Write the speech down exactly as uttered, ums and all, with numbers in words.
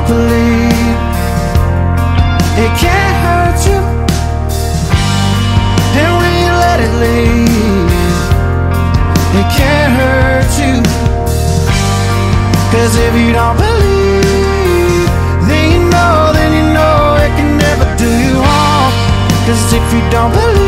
don't believe, it can't hurt you. And when you let it leave, it can't hurt you. Cause if you don't believe, then you know, then you know it can never do you harm. Cause if you don't believe,